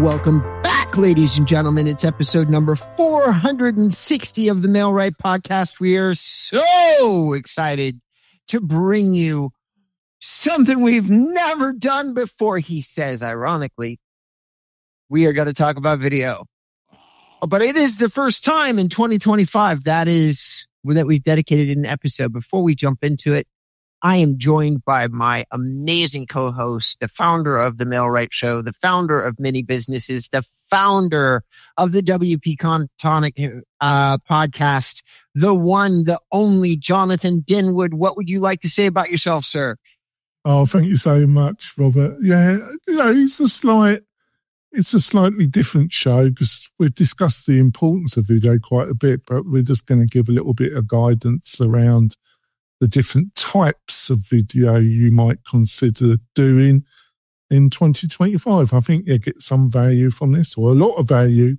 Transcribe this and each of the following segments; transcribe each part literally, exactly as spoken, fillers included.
Welcome back, ladies and gentlemen. It's episode number four hundred sixty of the Mailrite Podcast. We are so excited to bring you something we've never done before, he says, ironically. We are going to talk about video. But it is the first time in twenty twenty-five that is that we've dedicated an episode. Before we jump into it, I am joined by my amazing co-host, the founder of the Mailrite Show, the founder of Mini Businesses, the founder of the W P Contonic uh, podcast, the one, the only Jonathan Denwood. What would you like to say about yourself, sir? Oh, thank you so much, Robert. Yeah, you know, it's a slight, it's a slightly different show because we've discussed the importance of video quite a bit, but we're just going to give a little bit of guidance around the different types of video you might consider doing in twenty twenty-five. I think you get some value from this, or a lot of value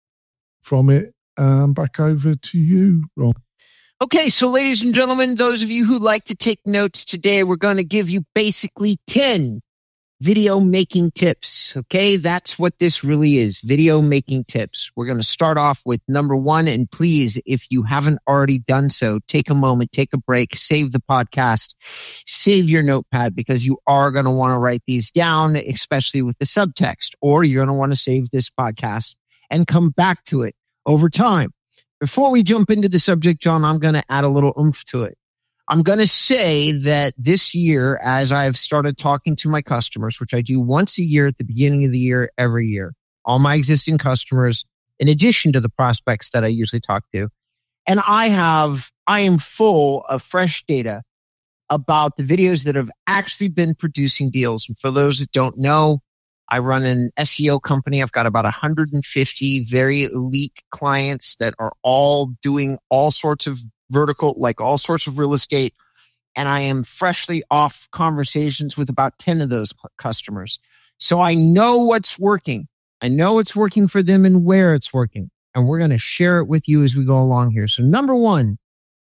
from it. Um, back over to you, Rob. Okay, so ladies and gentlemen, those of you who like to take notes today, we're going to give you basically ten video making tips. Okay, that's what this really is, video making tips. We're going to start off with number one, and please, if you haven't already done so, take a moment, take a break, save the podcast, save your notepad, because you are going to want to write these down, especially with the subtext, or you're going to want to save this podcast and come back to it over time. Before we jump into the subject, John, I'm going to add a little oomph to it. I'm going to say that this year, as I've started talking to my customers, which I do once a year at the beginning of the year, every year, all my existing customers, in addition to the prospects that I usually talk to, and I have, I am full of fresh data about the videos that have actually been producing deals. And for those that don't know, I run an S E O company. I've got about one hundred fifty very elite clients that are all doing all sorts of vertical, like all sorts of real estate. And I am freshly off conversations with about ten of those customers. So I know what's working. I know it's working for them and where it's working. And we're going to share it with you as we go along here. So number one,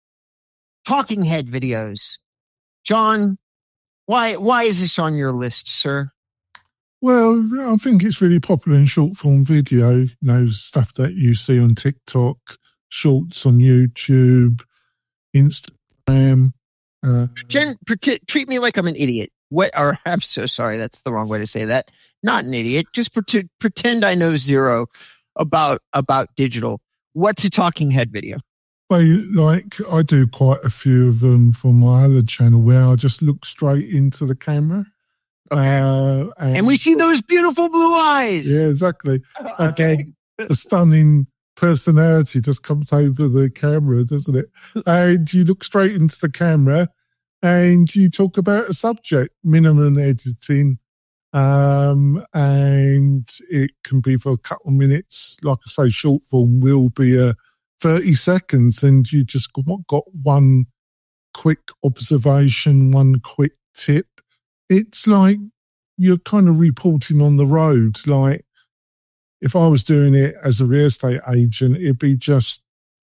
talking head videos. John, why, why is this on your list, sir? Well, I think it's really popular in short form video, you know, stuff that you see on TikTok, shorts on YouTube, Instagram. Uh, Jen, pre- treat me like I'm an idiot. What? Or I'm so sorry. That's the wrong way to say that. Not an idiot. Just pre- pretend I know zero about about digital. What's a talking head video? Well, like I do quite a few of them for my other channel where I just look straight into the camera. Uh, and, and we see those beautiful blue eyes. Yeah, exactly. Okay. A stunning personality just comes over the camera, doesn't it? And you look straight into the camera and you talk about a subject, minimum editing, um, and it can be for a couple of minutes. Like I say, short form will be a thirty seconds, and you just got one quick observation, one quick tip. It's like you're kind of reporting on the road. Like if I was doing it as a real estate agent, it'd be just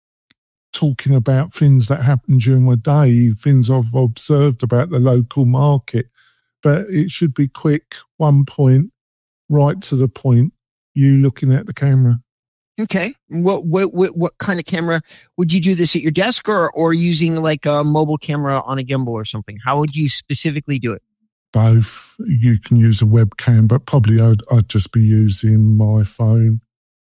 talking about things that happen during my day, things I've observed about the local market. But it should be quick, one point, right to the point, you looking at the camera. Okay. What, what, what, what kind of camera? Would you do this at your desk or, or using like a mobile camera on a gimbal or something? How would you specifically do it? Both. You can use a webcam, but probably I'd, I'd just be using my phone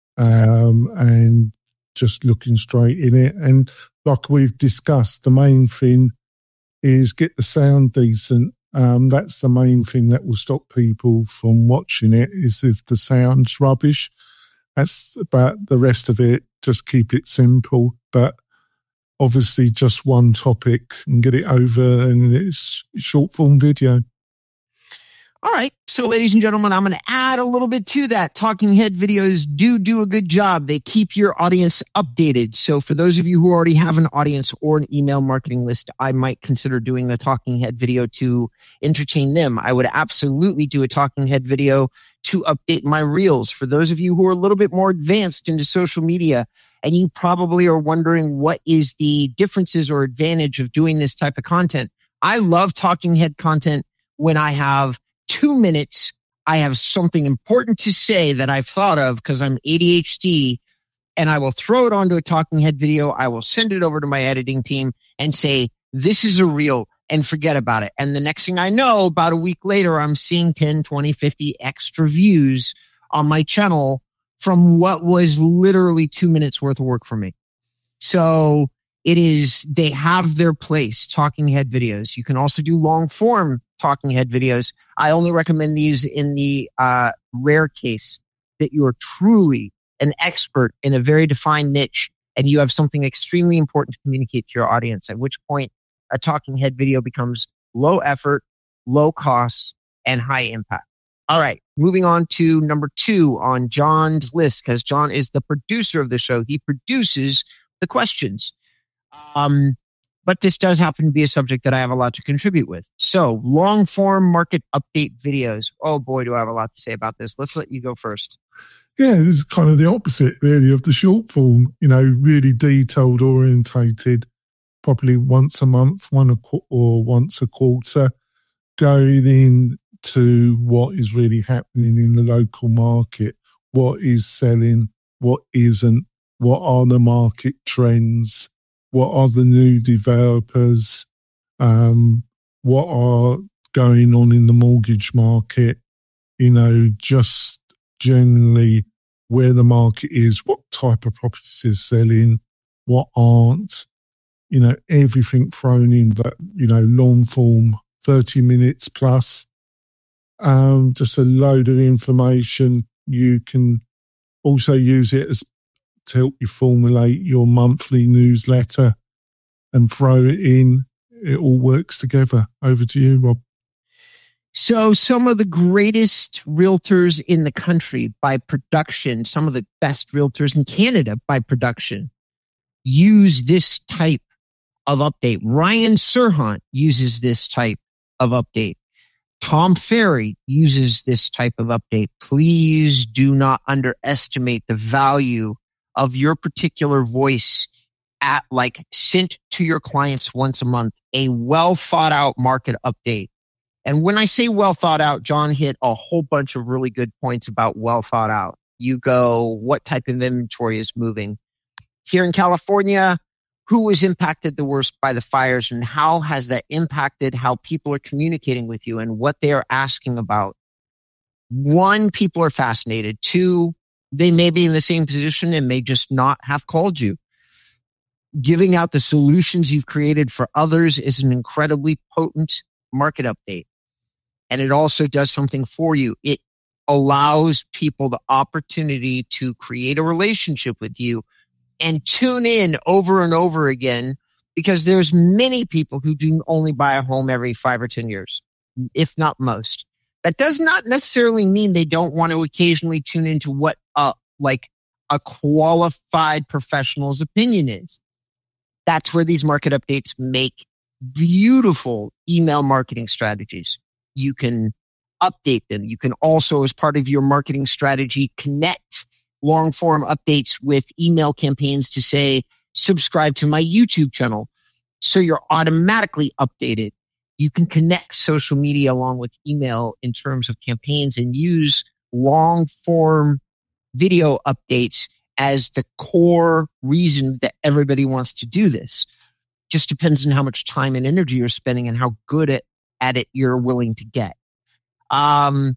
um, and just looking straight in it. And like we've discussed, the main thing is get the sound decent. Um, that's the main thing that will stop people from watching it, is if the sound's rubbish. That's about the rest of it. Just keep it simple, but obviously just one topic and get it over, and it's short form video. All right. So ladies and gentlemen, I'm going to add a little bit to that. Talking head videos do do a good job. They keep your audience updated. So for those of you who already have an audience or an email marketing list, I might consider doing a talking head video to entertain them. I would absolutely do a talking head video to update my reels. For those of you who are a little bit more advanced into social media, and you probably are wondering what is the differences or advantage of doing this type of content. I love talking head content when I have two minutes I have something important to say that I've thought of because I'm A D H D, and I will throw it onto a talking head video. I will send it over to my editing team and say, this is a reel, and forget about it. And the next thing I know, about a week later, I'm seeing ten, twenty, fifty extra views on my channel from what was literally two minutes worth of work for me. So it is, they have their place, talking head videos. You can also do long form talking head videos. I only recommend these in the uh, rare case that you are truly an expert in a very defined niche and you have something extremely important to communicate to your audience, at which point a talking head video becomes low effort, low cost, and high impact. All right, moving on to number two on John's list, because John is the producer of the show. He produces the questions. Um, but this does happen to be a subject that I have a lot to contribute with. So long form market update videos. Oh boy, do I have a lot to say about this. Let's let you go first. Yeah, this is kind of the opposite really of the short form, you know, really detailed orientated, probably once a month, one a qu- or once a quarter, going into what is really happening in the local market, what is selling, what isn't, what are the market trends, what are the new developers, um, what are going on in the mortgage market, you know, just generally where the market is, what type of properties is selling, what aren't, you know, everything thrown in, but, you know, long form, thirty minutes plus, um, just a load of information. You can also use it as to help you formulate your monthly newsletter and throw it in. It all works together. Over to you, Rob. So some of the greatest realtors in the country by production, some of the best realtors in Canada by production, use this type of update. Ryan Serhant uses this type of update. Tom Ferry uses this type of update. Please do not underestimate the value of your particular voice at, like, sent to your clients once a month, a well thought out market update. And when I say well thought out, John hit a whole bunch of really good points about well thought out. You go, what type of inventory is moving? Here in California, who was impacted the worst by the fires and how has that impacted how people are communicating with you and what they are asking about? One, people are fascinated. Two, they may be in the same position and may just not have called you. Giving out the solutions you've created for others is an incredibly potent market update. And it also does something for you. It allows people the opportunity to create a relationship with you and tune in over and over again, because there's many people who do only buy a home every five or ten years, if not most. That does not necessarily mean they don't want to occasionally tune into what uh, like a qualified professional's opinion is. That's where these market updates make beautiful email marketing strategies. You can update them. You can also, as part of your marketing strategy, connect long form updates with email campaigns to say, subscribe to my YouTube channel. So you're automatically updated. You can connect social media along with email in terms of campaigns and use long form video updates as the core reason that everybody wants to do this. Just depends on how much time and energy you're spending and how good at, at it you're willing to get. Um,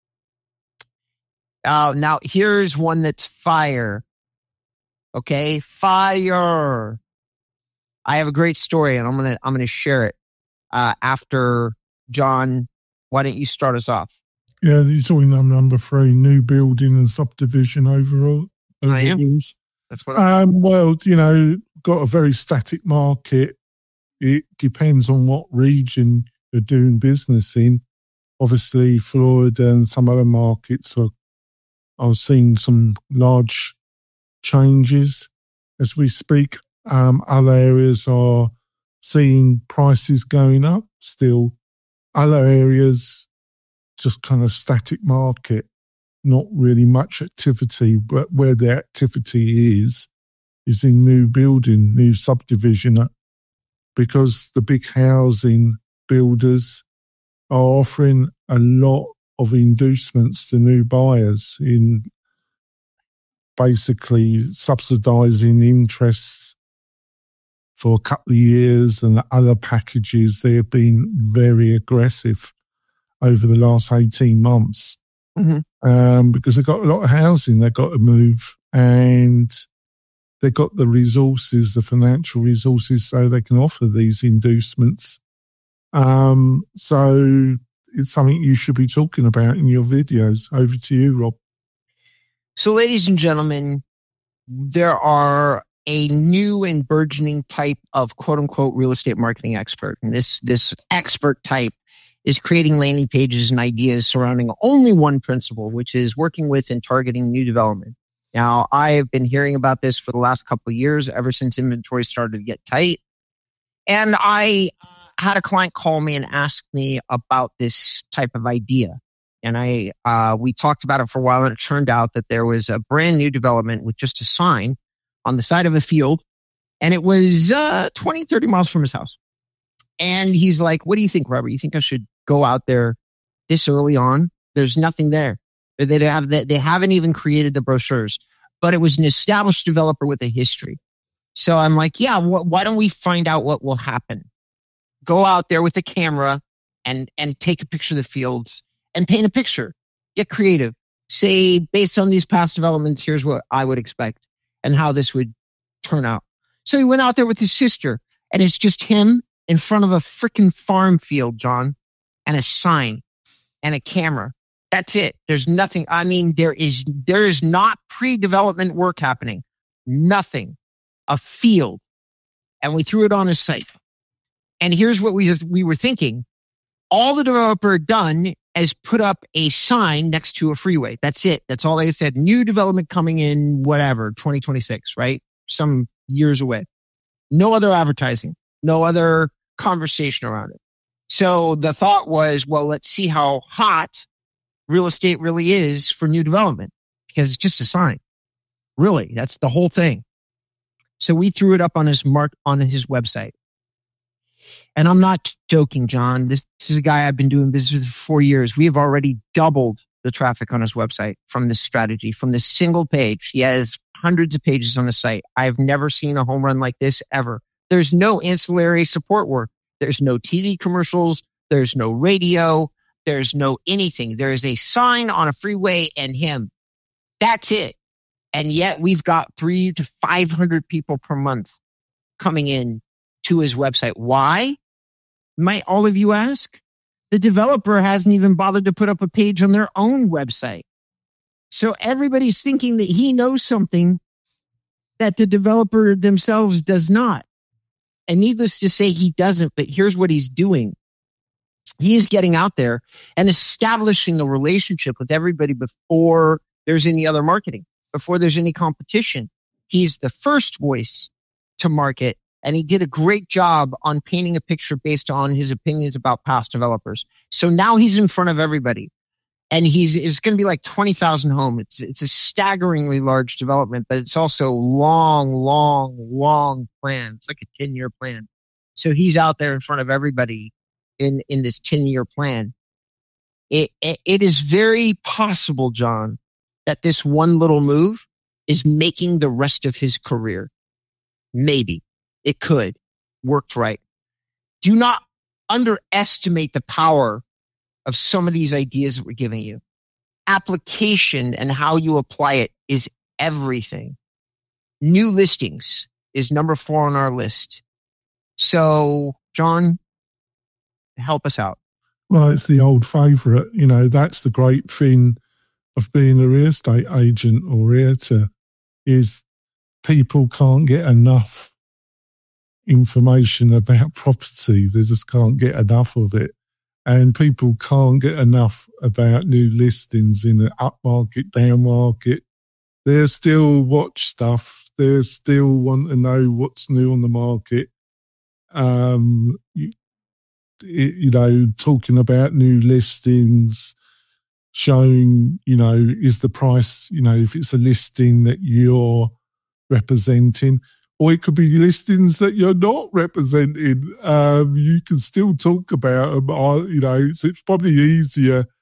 uh, now here's one that's fire. Okay. Fire. I have a great story and I'm going to, I'm going to share it, uh, after John. Why don't you start us off? Yeah. You're talking number three, new building and subdivision overall. I am. That's what I'm um, well, you know, got a very static market. It depends on what region you're doing business in. Obviously, Florida and some other markets are, are seeing some large changes as we speak. Um, other areas are seeing prices going up still. Other areas, just kind of static market. Not really much activity, but where the activity is, is in new building, new subdivision, because the big housing builders are offering a lot of inducements to new buyers in basically subsidising interests for a couple of years and other packages. They have been very aggressive over the last eighteen months mm-hmm. um, because they've got a lot of housing they've got to move, and they've got the resources, the financial resources, so they can offer these inducements. Um, so it's something you should be talking about in your videos. Over to you, Rob. So, ladies and gentlemen, there are a new and burgeoning type of quote unquote real estate marketing expert. And this, this expert type is creating landing pages and ideas surrounding only one principle, which is working with and targeting new development. Now, I have been hearing about this for the last couple of years, ever since inventory started to get tight. And I had a client call me and ask me about this type of idea. And I, uh, we talked about it for a while, and it turned out that there was a brand new development with just a sign on the side of a field. And it was, uh, twenty, thirty miles from his house. And he's like, what do you think, Robert? You think I should go out there this early on? There's nothing there. They have, they haven't even created the brochures, but it was an established developer with a history. So I'm like, yeah, wh- why don't we find out what will happen? Go out there with a camera and, and take a picture of the fields and paint a picture. Get creative. Say, based on these past developments, here's what I would expect and how this would turn out. So he went out there with his sister, and it's just him in front of a freaking farm field, John, and a sign and a camera. That's it. There's nothing. I mean, there is, there is not pre-development work happening. Nothing. A field. And we threw it on his site. And here's what we, we were thinking. All the developer had done is put up a sign next to a freeway. That's it. That's all they said. New development coming in, whatever, twenty twenty-six, right? Some years away. No other advertising. No other conversation around it. So the thought was, well, let's see how hot real estate really is for new development, because it's just a sign. Really, that's the whole thing. So we threw it up on his mark on his website. And I'm not joking, John. This, this is a guy I've been doing business with for four years. We have already doubled the traffic on his website from this strategy, from this single page. He has hundreds of pages on the site. I've never seen a home run like this ever. There's no ancillary support work. There's no T V commercials. There's no radio. There's no anything. There is a sign on a freeway and him. That's it. And yet we've got three to five hundred people per month coming in to his website. Why? Might all of you ask? The developer hasn't even bothered to put up a page on their own website. So everybody's thinking that he knows something that the developer themselves does not. And needless to say, he doesn't. But here's what he's doing. He is getting out there and establishing a relationship with everybody before there's any other marketing, before there's any competition. He's the first voice to market, and he did a great job on painting a picture based on his opinions about past developers. So now he's in front of everybody, and he's it's going to be like twenty thousand homes. It's it's a staggeringly large development, but it's also long, long, long plan. It's like a ten-year plan. So he's out there in front of everybody in in this ten-year plan. It, it it is very possible, John, that this one little move is making the rest of his career. Maybe. It could. Worked right. Do not underestimate the power of some of these ideas that we're giving you. Application and how you apply it is everything. New listings is number four on our list. So, John, help us out. Well, it's the old favorite. You know, that's the great thing of being a real estate agent or realtor, is people can't get enough information about property. They just can't get enough of it. And people can't get enough about new listings in an up market, down market. They still watch stuff. They still want to know what's new on the market. Um, you, you know, talking about new listings, showing, you know, is the price, you know, if it's a listing that you're representing, or it could be listings that you're not representing. Um, you can still talk about them. You know, it's, it's probably easier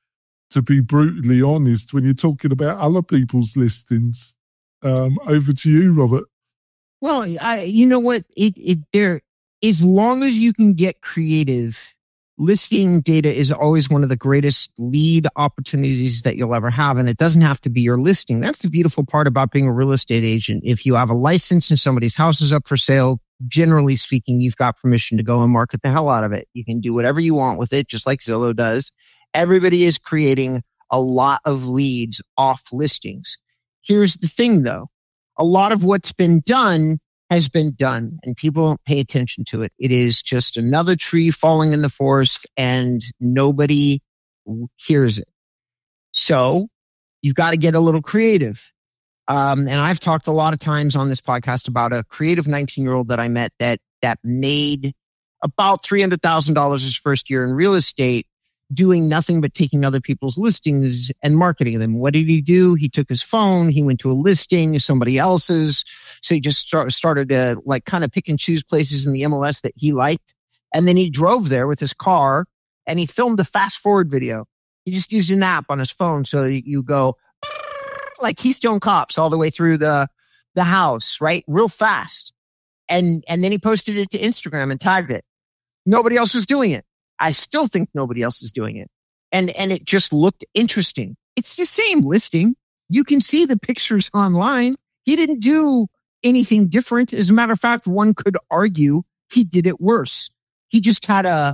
to be brutally honest, when you're talking about other people's listings. Um, over to you, Robert. Well, I, you know what? It, it, there, as long as you can get creative, listing data is always one of the greatest lead opportunities that you'll ever have. And it doesn't have to be your listing. That's the beautiful part about being a real estate agent. If you have a license and somebody's house is up for sale, generally speaking, you've got permission to go and market the hell out of it. You can do whatever you want with it, just like Zillow does. Everybody is creating a lot of leads off listings. Here's the thing, though. A lot of what's been done has been done, and people don't pay attention to it. It is just another tree falling in the forest, and nobody hears it. So you've got to get a little creative. Um, and I've talked a lot of times on this podcast about a creative nineteen-year-old that I met that that made about three hundred thousand dollars his first year in real estate, doing nothing but taking other people's listings and marketing them. What did he do? He took his phone, he went to a listing, somebody else's. So he just start, started to like kind of pick and choose places in the M L S that he liked. And then he drove there with his car and he filmed a fast forward video. He just used an app on his phone. So you go like Keystone Cops all the way through the, the house, right? Real fast. And, and then he posted it to Instagram and tagged it. Nobody else was doing it. I still think nobody else is doing it. And, and it just looked interesting. It's the same listing. You can see the pictures online. He didn't do anything different. As a matter of fact, one could argue he did it worse. He just had a,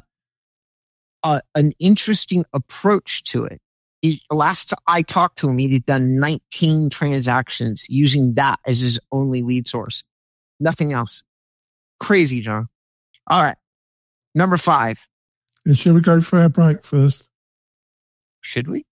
a an interesting approach to it. He, last I talked to him, he'd done nineteen transactions using that as his only lead source. Nothing else. Crazy, John. All right. Number five. Shall we go for our break first? Should we?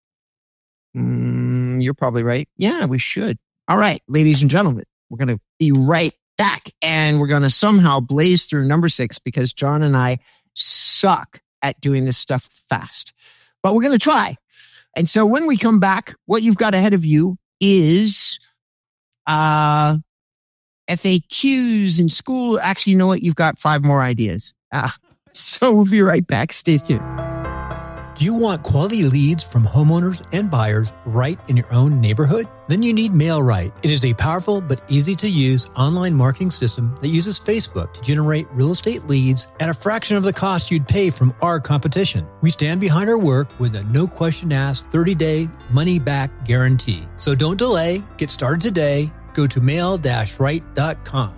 Mm, you're probably right. Yeah, we should. All right, ladies and gentlemen, we're going to be right back, and we're going to somehow blaze through number six because John and I suck at doing this stuff fast. But we're going to try. And so when we come back, what you've got ahead of you is uh, F A Qs in school. Actually, you know what? You've got five more ideas. Uh, so we'll be right back. Stay tuned. Do you want quality leads from homeowners and buyers right in your own neighborhood? Then you need MailRight. It is a powerful but easy to use online marketing system that uses Facebook to generate real estate leads at a fraction of the cost you'd pay from our competition. We stand behind our work with a no question asked thirty day money back guarantee. So don't delay. Get started today. Go to mail right dot com.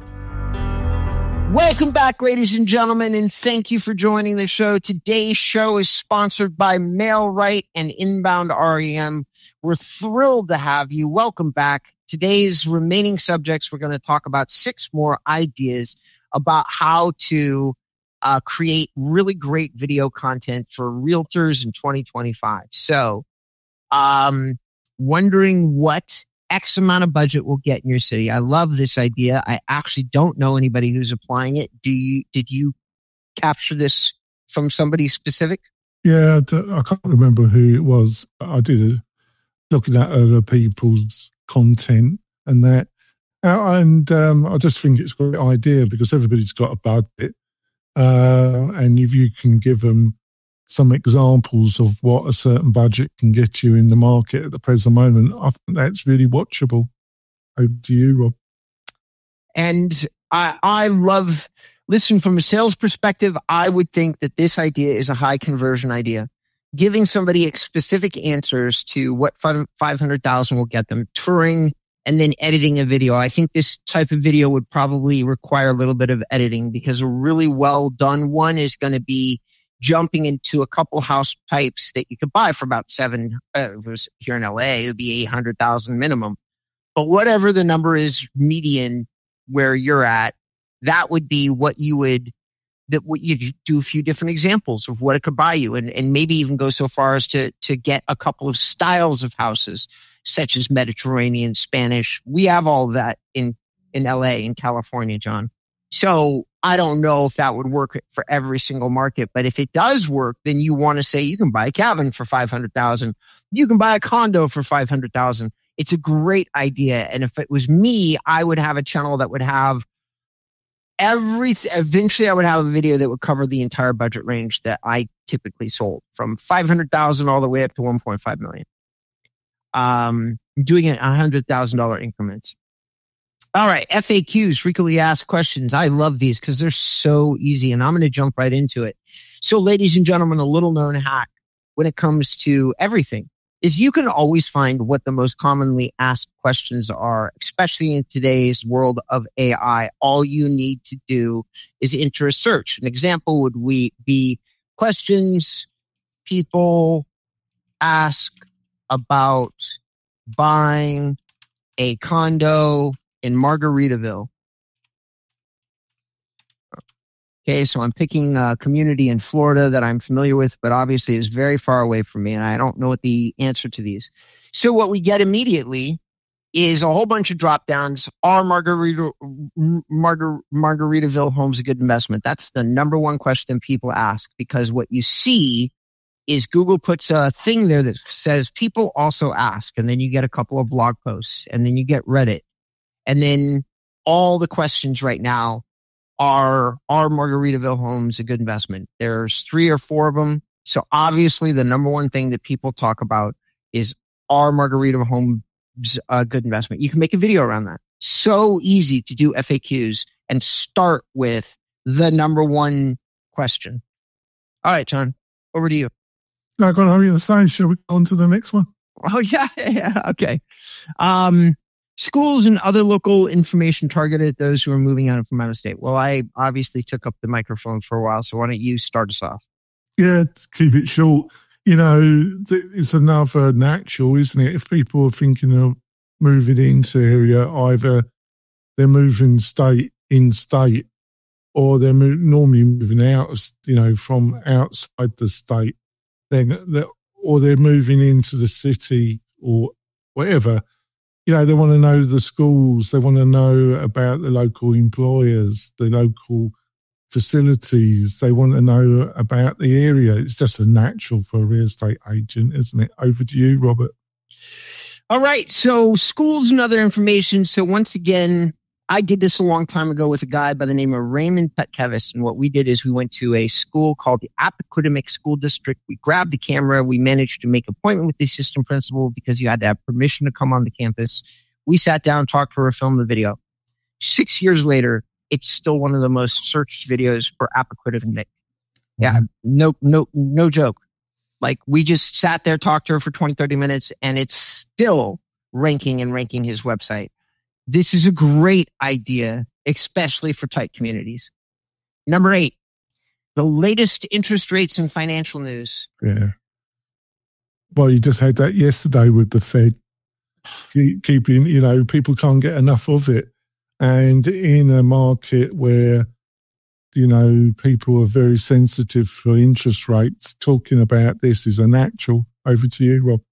Welcome back, ladies and gentlemen, and thank you for joining the show. Today's show is sponsored by MailRight and Inbound R E M. We're thrilled to have you. Welcome back. Today's remaining subjects, we're going to talk about six more ideas about how to uh, create really great video content for realtors in twenty twenty-five. So, um, wondering what X amount of budget will get in your city. I love this idea. I actually don't know anybody who's applying it. Do you, did you capture this from somebody specific? Yeah, I can't remember who it was. I did a, looking at other people's content and that. And um, I just think it's a great idea because everybody's got a budget. Uh, and if you can give them some examples of what a certain budget can get you in the market at the present moment, I think that's really watchable. Over to you, Rob. And I, I love, listen, from a sales perspective, I would think that this idea is a high conversion idea. Giving somebody specific answers to what five hundred thousand will get them, touring, and then editing a video. I think this type of video would probably require a little bit of editing because a really well done one is going to be jumping into a couple house types that you could buy for about seven, uh, if it was here in L A, it would be eight hundred thousand minimum. But whatever the number is median where you're at, that would be what you would, that what you do a few different examples of what it could buy you and, and maybe even go so far as to, to get a couple of styles of houses such as Mediterranean, Spanish. We have all of that in, in L A, in California, John. So I don't know if that would work for every single market, but if it does work, then you want to say you can buy a cabin for five hundred thousand. You can buy a condo for five hundred thousand. It's a great idea. And if it was me, I would have a channel that would have every, eventually I would have a video that would cover the entire budget range that I typically sold, from five hundred thousand all the way up to one point five million. Um, doing it in one hundred thousand dollars increments. All right. F A Qs, frequently asked questions. I love these because they're so easy, and I'm going to jump right into it. So ladies and gentlemen, a little known hack when it comes to everything is you can always find what the most commonly asked questions are, especially in today's world of A I. All you need to do is enter a search. An example would we be questions people ask about buying a condo in Margaritaville. Okay, so I'm picking a community in Florida that I'm familiar with, but obviously is very far away from me, and I don't know what the answer to these. So what we get immediately is a whole bunch of drop downs. Are Margarita, Margar, Margaritaville homes a good investment? That's the number one question people ask, because what you see is Google puts a thing there that says people also ask, and then you get a couple of blog posts, and then you get Reddit, and then all the questions right now are, are Margaritaville homes a good investment? There's three or four of them. So obviously the number one thing that people talk about is, are Margaritaville homes a good investment? You can make a video around that. So easy to do F A Qs and start with the number one question. All right, John, over to you. I got to hurry the sign. Shall we go on to the next one? Oh, yeah. yeah okay. Um, schools and other local information targeted at those who are moving out from out of state. Well, I obviously took up the microphone for a while, so why don't you start us off? Yeah, to keep it short. You know, it's another natural, isn't it? If people are thinking of moving into area, either they're moving state in state, or they're mo- normally moving out, you know, from outside the state, then they're, or they're moving into the city or whatever. You know, they want to know the schools. They want to know about the local employers, the local facilities. They want to know about the area. It's just a natural for a real estate agent, isn't it? Over to you, Robert. All right. So schools and other information. So once again, I did this a long time ago with a guy by the name of Raymond Petkevis. And what we did is we went to a school called the Appoquinimink School District. We grabbed the camera. We managed to make an appointment with the assistant principal because you had to have permission to come on the campus. We sat down, talked to her, filmed the video. Six years later, it's still one of the most searched videos for Appoquinimink. Yeah, no, no, no joke. Like, we just sat there, talked to her for twenty, thirty minutes, and it's still ranking and ranking his website. This is a great idea, especially for tight communities. Number eight, the latest interest rates and financial news. Yeah. Well, you just had that yesterday with the Fed. Keeping, you know, people can't get enough of it. And in a market where, you know, people are very sensitive for interest rates, talking about this is a natural. Over to you, Rob.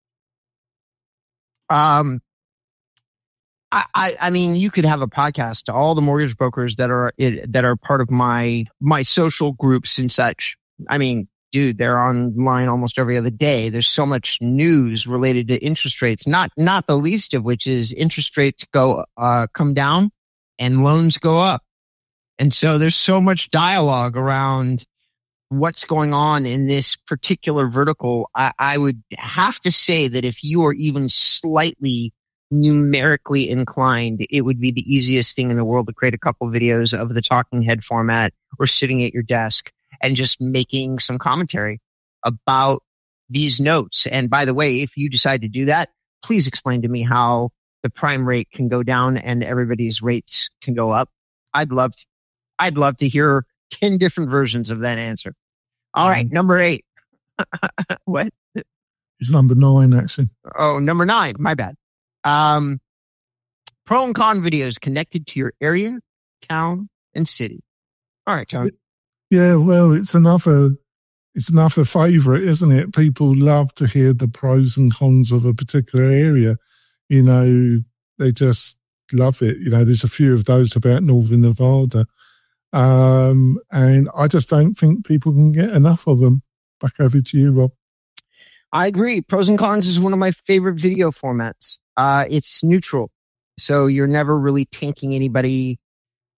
Um, I, I, I mean, you could have a podcast to all the mortgage brokers that are that are part of my my social groups and such. I mean, dude, they're online almost every other day. There's so much news related to interest rates, not not the least of which is interest rates go uh, come down and loans go up. And so there's so much dialogue around what's going on in this particular vertical. I, I would have to say that if you are even slightly numerically inclined, it would be the easiest thing in the world to create a couple videos of the talking head format or sitting at your desk and just making some commentary about these notes. And by the way, if you decide to do that, please explain to me how the prime rate can go down and everybody's rates can go up. I'd love, I'd love to hear ten different versions of that answer. All right. Number eight. What? It's number nine, actually. Oh, number nine. My bad. Um, pro and con videos connected to your area, town, and city. All right, John. Yeah, well, it's another, it's another favorite, isn't it? People love to hear the pros and cons of a particular area. You know, they just love it. You know, there's a few of those about Northern Nevada. Um, and I just don't think people can get enough of them. Back over to you, Rob. I agree. Pros and cons is one of my favorite video formats. Uh, it's neutral. So you're never really tanking anybody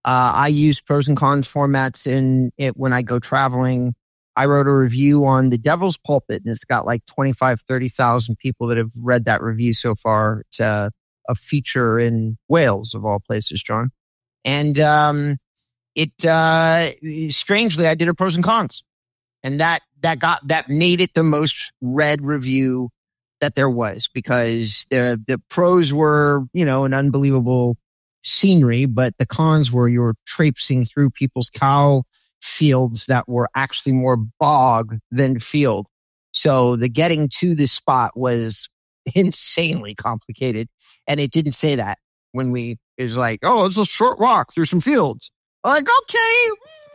Uh, I use pros and cons formats in it when I go traveling. I wrote a review on The Devil's Pulpit, and it's got like twenty-five, thirty thousand people that have read that review so far. It's a, a feature in Wales, of all places, John. And um, it uh, strangely, I did a pros and cons, and that that got that made it the most read review that there was, because the the pros were, you know, an unbelievable scenery, but the cons were you were traipsing through people's cow fields that were actually more bog than field. So the getting to this spot was insanely complicated. And it didn't say that when we, it was like, oh, it's a short walk through some fields. I'm like, okay.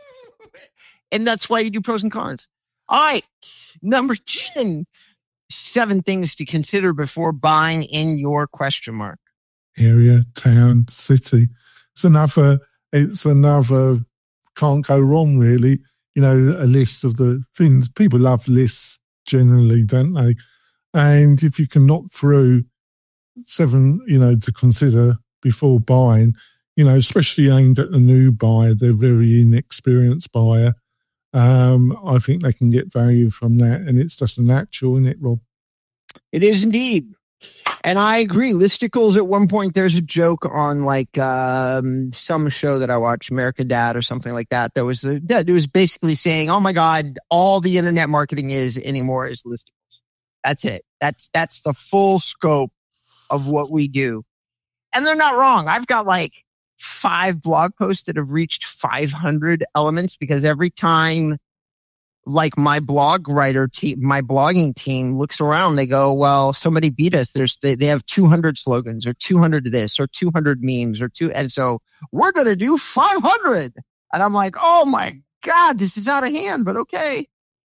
And that's why you do pros and cons. All right. Number ten, seven things to consider before buying in your question mark. Area, town, city. It's another, it's another, can't go wrong really. You know, a list of the things. People love lists generally, don't they? And if you can knock through seven, you know, to consider before buying, you know, especially aimed at the new buyer, the very inexperienced buyer, um, I think they can get value from that. And it's just natural, isn't it, Rob? It is indeed. And I agree. Listicles, at one point, there's a joke on like um, some show that I watch, American Dad or something like that. That was, a, that it was basically saying, oh my God, all the internet marketing is anymore is listicles. That's it. That's, that's the full scope of what we do. And they're not wrong. I've got like five blog posts that have reached five hundred elements, because every time like my blog writer team, my blogging team looks around, they go, well, somebody beat us. There's, they, they have two hundred slogans or two hundred of this or two hundred memes or two. And so we're going to do five hundred. And I'm like, oh my God, this is out of hand, but okay.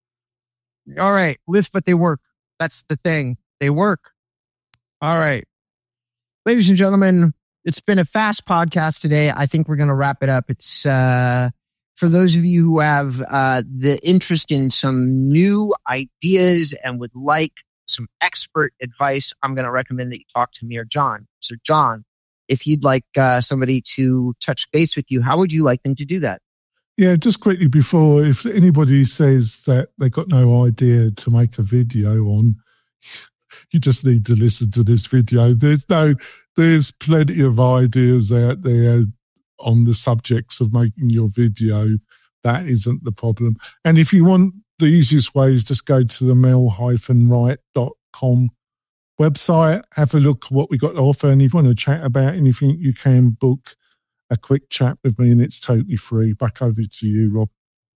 All right. List, but they work. That's the thing. They work. All right. Ladies and gentlemen, it's been a fast podcast today. I think we're going to wrap it up. It's, uh, for those of you who have uh, the interest in some new ideas and would like some expert advice, I'm going to recommend that you talk to me or John. So, John, if you'd like uh, somebody to touch base with you, how would you like them to do that? Yeah, just quickly before, if anybody says that they got no idea to make a video on, you just need to listen to this video. There's no, there's plenty of ideas out there on the subjects of making your video. That isn't the problem. And if you want, the easiest way is just go to the mel dash wright dot com website, have a look at what we got to offer. And if you want to chat about anything, you can book a quick chat with me, and it's totally free. Back over to you, Rob.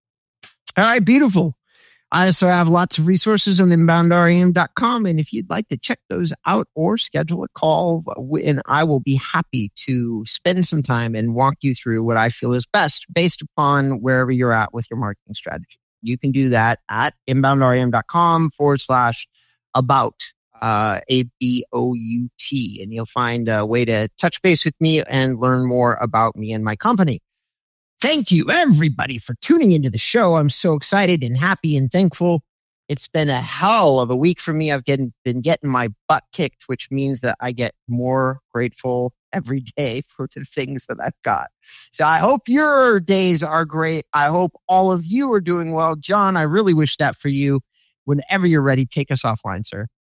All right, beautiful. I also have lots of resources on inbound R E M dot com. And if you'd like to check those out or schedule a call, and I will be happy to spend some time and walk you through what I feel is best based upon wherever you're at with your marketing strategy. You can do that at inbound R E M dot com forward slash about, uh, A B O U T. And you'll find a way to touch base with me and learn more about me and my company. Thank you, everybody, for tuning into the show. I'm so excited and happy and thankful. It's been a hell of a week for me. I've getting, been getting my butt kicked, which means that I get more grateful every day for the things that I've got. So I hope your days are great. I hope all of you are doing well. John, I really wish that for you. Whenever you're ready, take us offline, sir.